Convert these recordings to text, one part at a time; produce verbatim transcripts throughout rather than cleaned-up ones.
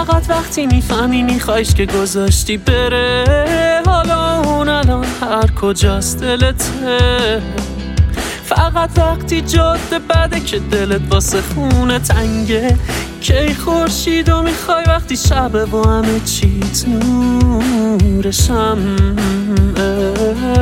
فقط وقتی میفهمی میخوایش که گذاشتی بره. حالا اون الان هر کجاست دلته. فقط وقتی جاده بده که دلت واسه خونه تنگه. کی خورشیدو میخوای وقتی شبه و همه چیت نور شمعه.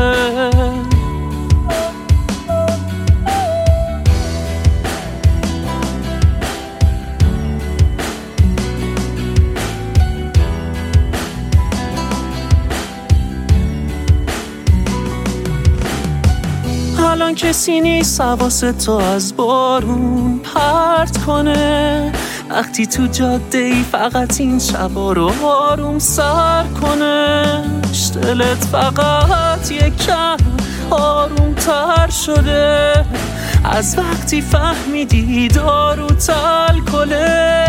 الان کسی نیست حواست تو از بارون پرت کنه. وقتی تو جاده ای فقط این شبا رو آروم سر کنه. دلت فقط یکم آروم تر شده از وقتی فهمیدی دارو الکله.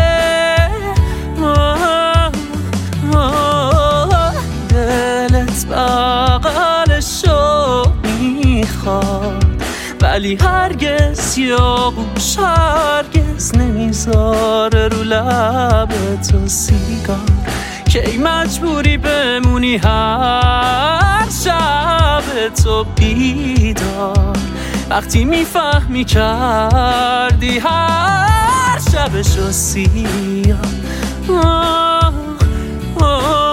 دلت بغلشو میخواد ولی هرگز یاغوش هرگز نمیذاره رو لب تو سیگار. کی مجبوری بمونی هر شب تو بیدار وقتی میفهمی کردی هر شبشو سیاه. آه آه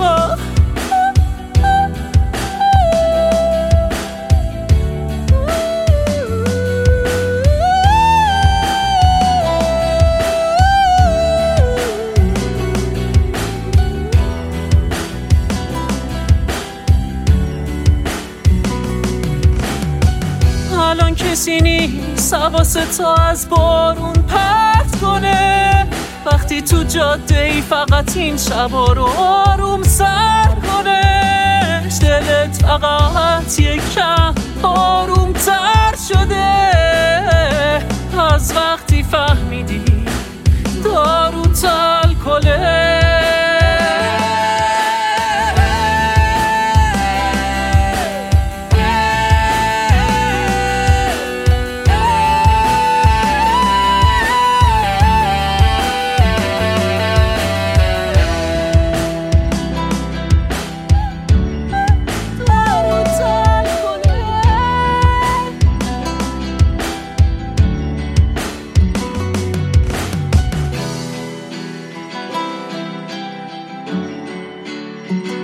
الان کسی نیست حواست از بارون پرت کنه. وقتی تو جاده ای فقط این شبا رو آروم سر کنه. دلت فقط یکم آروم تر شده از وقتی فهمیدی دارو الکله. thank you